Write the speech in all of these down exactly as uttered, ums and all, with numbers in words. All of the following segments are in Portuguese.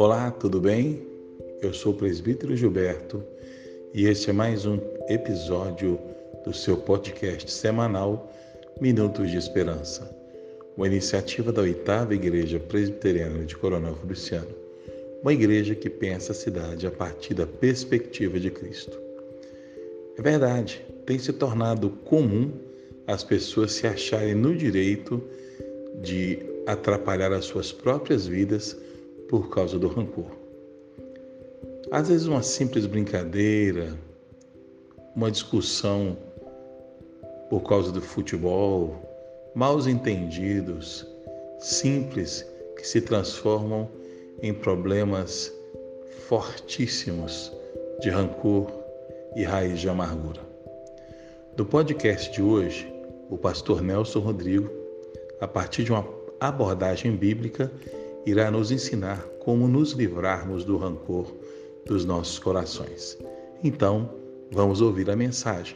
Olá, tudo bem? Eu sou o presbítero Gilberto e este é mais um episódio do seu podcast semanal Minutos de Esperança, uma iniciativa da oitava Igreja Presbiteriana de Coronel Fabriciano, uma igreja que pensa a cidade a partir da perspectiva de Cristo. É verdade, tem se tornado comum as pessoas se acharem no direito de atrapalhar as suas próprias vidas por causa do rancor. Às vezes uma simples brincadeira, uma discussão por causa do futebol, maus entendidos, simples, que se transformam em problemas fortíssimos de rancor e raiz de amargura. No podcast de hoje, o pastor Nelson Rodrigo, a partir de uma abordagem bíblica, irá nos ensinar como nos livrarmos do rancor dos nossos corações. Então, vamos ouvir a mensagem.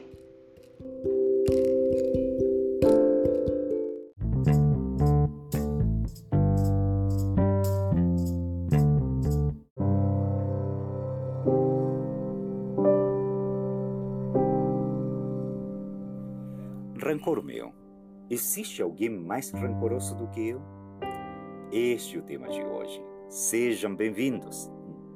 Rancor meu. Existe alguém mais rancoroso do que eu? Este é o tema de hoje. Sejam bem-vindos.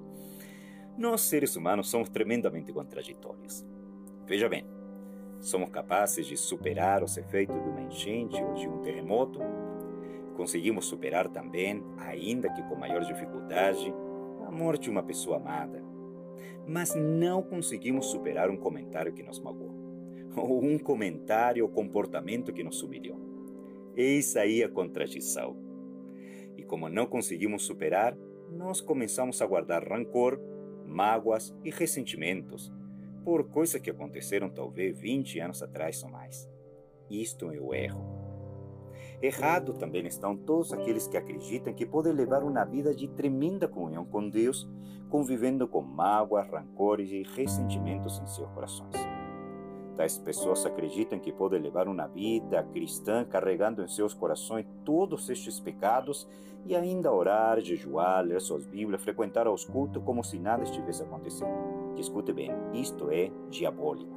Nós, seres humanos, somos tremendamente contraditórios. Veja bem, somos capazes de superar os efeitos de uma enchente ou de um terremoto. Conseguimos superar também, ainda que com maior dificuldade, a morte de uma pessoa amada. Mas não conseguimos superar um comentário que nos magoou, ou um comentário ou comportamento que nos humilhou. Eis aí a contradição. E como não conseguimos superar, nós começamos a guardar rancor, mágoas e ressentimentos por coisas que aconteceram talvez vinte anos atrás ou mais. Isto é o erro. Errado também estão todos aqueles que acreditam que podem levar uma vida de tremenda comunhão com Deus, convivendo com mágoas, rancores e ressentimentos em seus corações. Tais pessoas acreditam que podem levar uma vida cristã carregando em seus corações todos estes pecados e ainda orar, jejuar, ler suas Bíblias, frequentar os cultos como se nada estivesse acontecendo. E escute bem, isto é diabólico.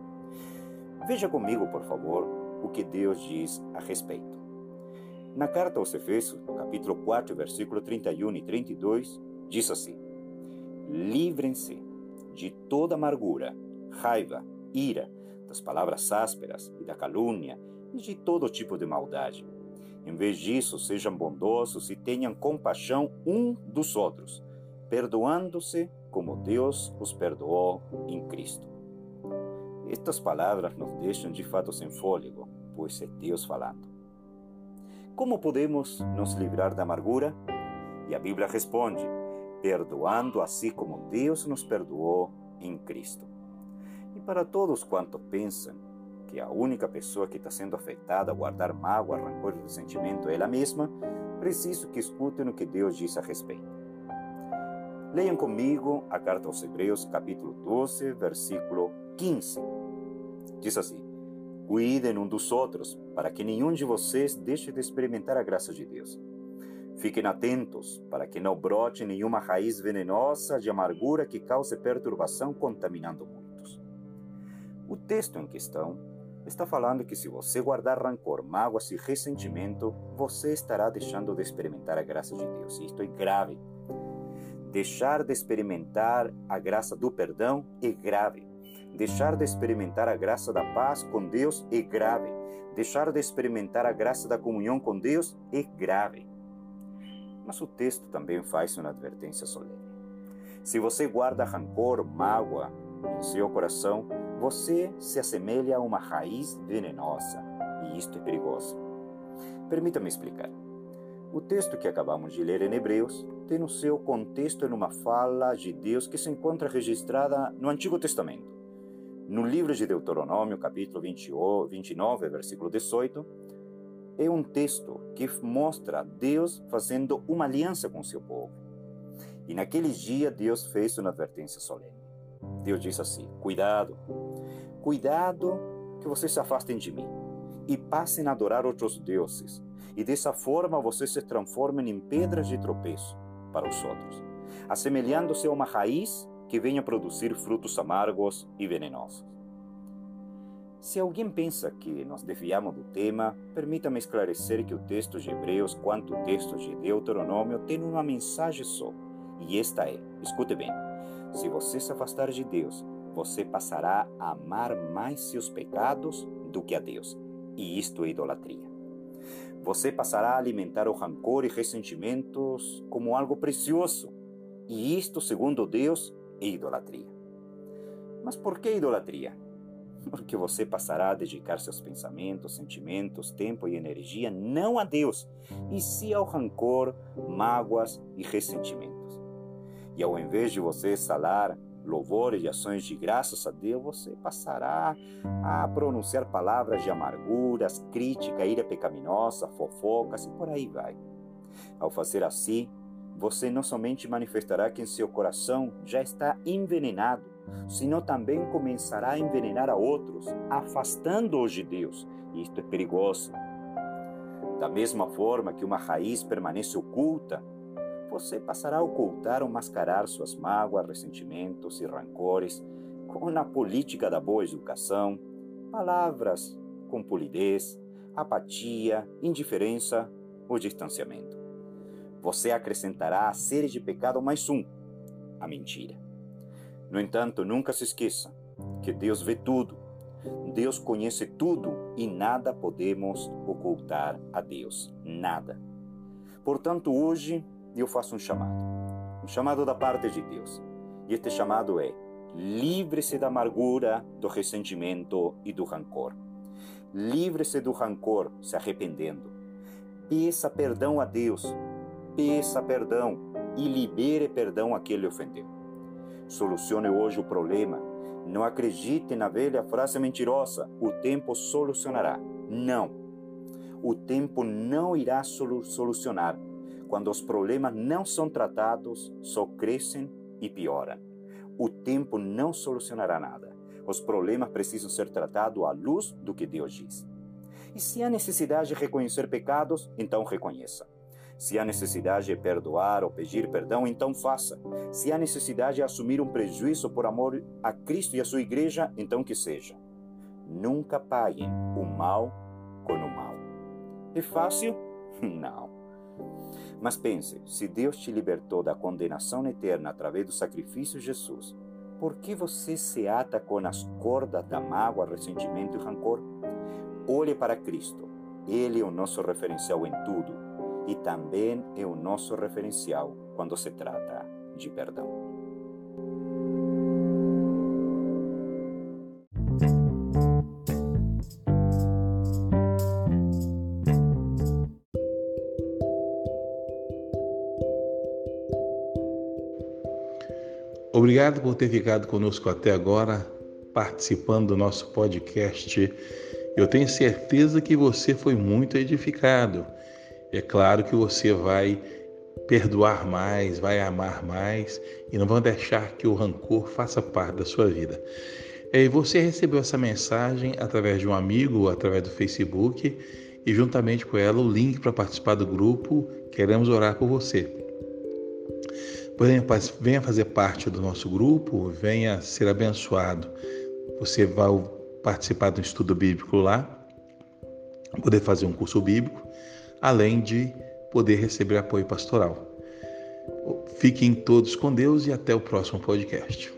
Veja comigo, por favor, o que Deus diz a respeito. Na carta aos Efésios, no capítulo quatro, versículo trinta e um e trinta e dois, diz assim: livrem-se de toda amargura, raiva, ira, das palavras ásperas e da calúnia e de todo tipo de maldade. Em vez disso, sejam bondosos e tenham compaixão um dos outros, perdoando-se como Deus os perdoou em Cristo. Estas palavras nos deixam de fato sem fôlego, pois é Deus falando. Como podemos nos livrar da amargura? E a Bíblia responde: perdoando assim como Deus nos perdoou em Cristo. E para todos quantos pensam que a única pessoa que está sendo afetada a guardar mágoa, rancor e ressentimento é ela mesma, preciso que escutem o que Deus diz a respeito. Leiam comigo a carta aos Hebreus, capítulo doze, versículo quinze. Diz assim: cuidem um dos outros, para que nenhum de vocês deixe de experimentar a graça de Deus. Fiquem atentos, para que não brote nenhuma raiz venenosa de amargura que cause perturbação, contaminando muitos. O texto em questão está falando que se você guardar rancor, mágoas e ressentimento, você estará deixando de experimentar a graça de Deus. Isto é grave. Deixar de experimentar a graça do perdão é grave. Deixar de experimentar a graça da paz com Deus é grave. Deixar de experimentar a graça da comunhão com Deus é grave. Mas o texto também faz uma advertência solene. Se você guarda rancor, mágoa em seu coração, você se assemelha a uma raiz venenosa, e isto é perigoso. Permita-me explicar. O texto que acabamos de ler em Hebreus tem no seu contexto numa fala de Deus que se encontra registrada no Antigo Testamento. No livro de Deuteronômio, capítulo vinte e nove, versículo dezoito, é um texto que mostra Deus fazendo uma aliança com seu povo. E naqueles dias Deus fez uma advertência solene. Deus diz assim: cuidado, cuidado que vocês se afastem de mim e passem a adorar outros deuses, e dessa forma vocês se transformem em pedras de tropeço para os outros. assemelhando-se a uma raiz que venha produzir frutos amargos e venenosos. Se alguém pensa que nos desviamos do tema, permita-me esclarecer que o texto de Hebreus quanto o texto de Deuteronômio tem uma mensagem só, e esta é, escute bem, se você se afastar de Deus, você passará a amar mais seus pecados do que a Deus, e isto é idolatria. Você passará a alimentar o rancor e ressentimentos como algo precioso, e isto, segundo Deus, é idolatria. Mas por que idolatria? Porque você passará a dedicar seus pensamentos, sentimentos, tempo e energia não a Deus, e sim ao rancor, mágoas e ressentimentos. E ao invés de você exalar louvores e ações de graças a Deus, você passará a pronunciar palavras de amarguras, crítica, ira pecaminosa, fofocas e por aí vai. Ao fazer assim, você não somente manifestará que em seu coração já está envenenado, senão também começará a envenenar a outros, afastando-os de Deus. E isto é perigoso. Da mesma forma que uma raiz permanece oculta, você passará a ocultar ou mascarar suas mágoas, ressentimentos e rancores com a política da boa educação, palavras com polidez, apatia, indiferença ou distanciamento. Você acrescentará a série de pecados mais um, a mentira. No entanto, nunca se esqueça que Deus vê tudo, Deus conhece tudo e nada podemos ocultar a Deus, nada. Portanto, hoje eu faço um chamado, um chamado da parte de Deus. E este chamado é: livre-se da amargura, do ressentimento e do rancor. Livre-se do rancor, se arrependendo. Peça perdão a Deus, peça perdão e libere perdão a quem lhe ofendeu. Solucione hoje o problema. Não acredite na velha frase mentirosa: o tempo solucionará. Não. O tempo não irá solucionar. Quando os problemas não são tratados, só crescem e pioram. O tempo não solucionará nada. Os problemas precisam ser tratados à luz do que Deus diz. E se há necessidade de reconhecer pecados, então reconheça. Se há necessidade de perdoar ou pedir perdão, então faça. Se há necessidade de assumir um prejuízo por amor a Cristo e a sua igreja, então que seja. Nunca paguem o mal com o mal. É fácil? Não. Mas pense, se Deus te libertou da condenação eterna através do sacrifício de Jesus, por que você se ata com as cordas da mágoa, ressentimento e rancor? Olhe para Cristo. Ele é o nosso referencial em tudo e também é o nosso referencial quando se trata de perdão. Obrigado por ter ficado conosco até agora, participando do nosso podcast. Eu tenho certeza que você foi muito edificado. É claro que você vai perdoar mais, vai amar mais e não vai deixar que o rancor faça parte da sua vida. E você recebeu essa mensagem através de um amigo ou através do Facebook e juntamente com ela o link para participar do grupo. Queremos orar por você. Venha fazer parte do nosso grupo, venha ser abençoado. Você vai participar do estudo bíblico lá, poder fazer um curso bíblico, além de poder receber apoio pastoral. Fiquem todos com Deus e até o próximo podcast.